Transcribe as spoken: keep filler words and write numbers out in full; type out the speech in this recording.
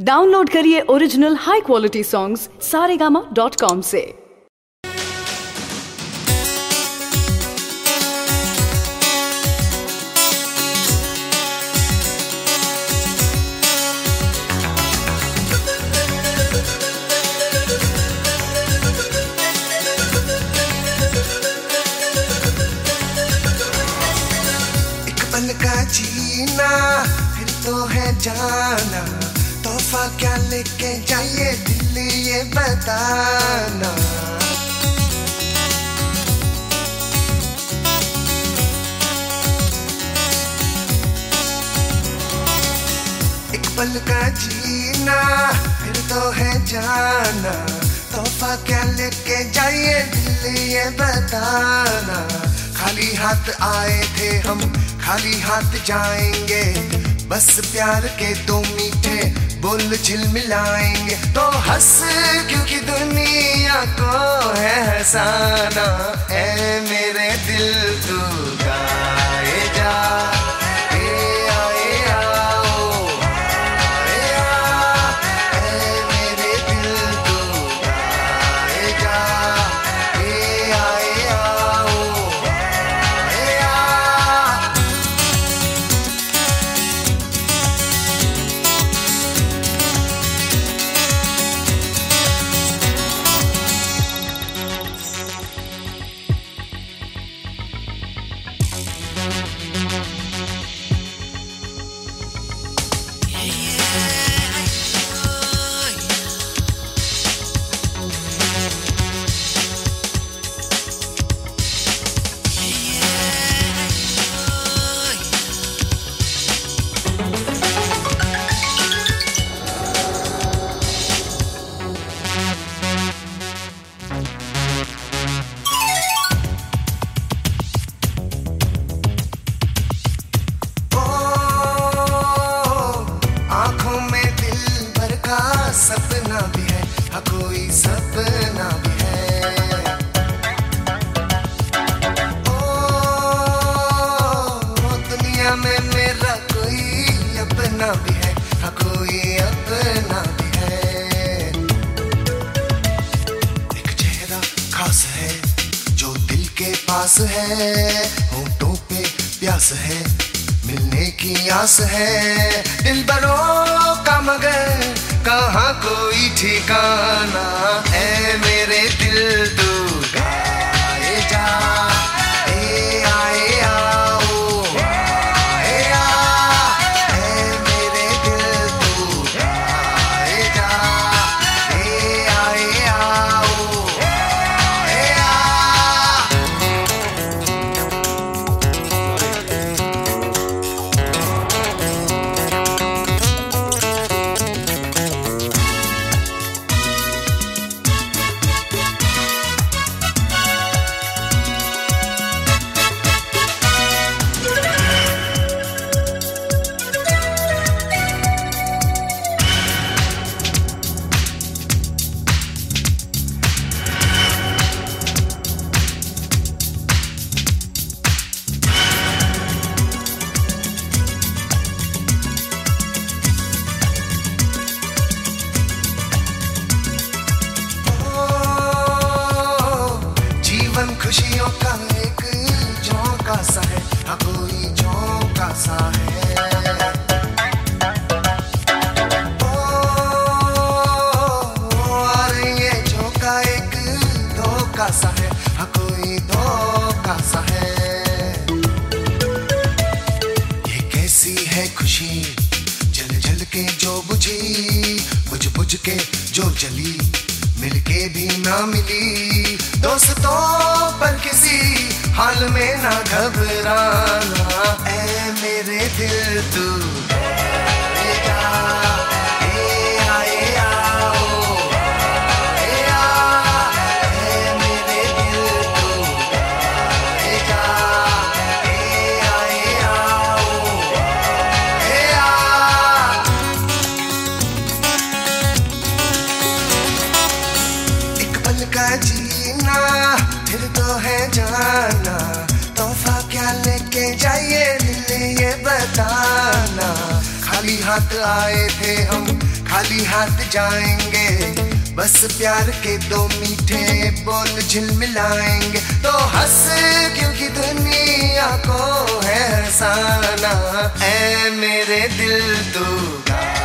Download करिए original high quality songs Saregama dot com से। एक पल का जीना फिर तो है जाना, तोहफा क्या लेके जाइए दिल ये बताना। एक पल का जीना फिर तो है जाना, तोहफा क्या लेके जाइए दिल ये बताना। खाली हाथ आए थे हम, खाली हाथ जाएंगे, बस प्यार के दो मीठे बोल झिलमिलाएंगे। तो हंस क्योंकि दुनिया को है हंसाना, ऐ मेरे दिल तू गाए जा। ए आए आओ, आए आ, ऐ मेरे दिल तू गाए जा। ए आए आओ, आए आ। सपना भी है, हाँ कोई सपना भी है। ओ, दुनिया में मेरा कोई अपना भी है, हाँ कोई अपना भी है। एक चेहरा खास है जो दिल के पास है, होंठों पे प्यास है, मिलने की आस है। दिल बरों का मगर कहाँ कोई ठिकाना, ऐ मेरे दिल तू गाए जा। ए आए आओ, आए आ, ऐ मेरे दिल तू गाए जा। ए आए आओ, आए आ। खुशियों का एक झोंका सा है, हाँ कोई झोंका सा है। ओ, और ये झोंका एक धोखा सा है, हाँ कोई धोखा सा है। ये कैसी है खुशी जल जल के जो बुझी, बुझ बुझ के जो जली, मिलके भी ना मिली। दोस्तों पर किसी हाल में ना घबराना, ऐ मेरे दिल तू गाए जा। ए आए आओ, आए आ, ऐ मेरे दिल तू गाए जा। ए आए आओ, आए आ। एक पल का जीना फिर तो है जाना, तोहफा क्या लेके जाइए दिल ये बताना। खाली हाथ आए थे हम, खाली खाली हाथ जाएंगे, बस प्यार के दो मीठे बोल झिलमिलाएंगे। तो हंस क्योंकि दुनिया को है हंसाना, ऐ मेरे दिल तू गा।